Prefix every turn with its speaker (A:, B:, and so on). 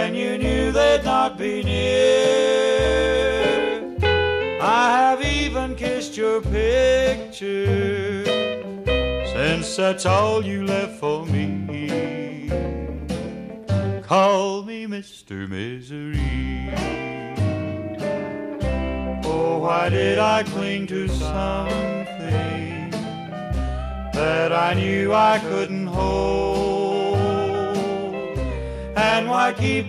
A: when you knew they'd not be near. I have even kissed your picture, since that's all you left for me. Call me Mr. Misery. Oh, why did I cling to something that I knew I couldn't hold? And why keep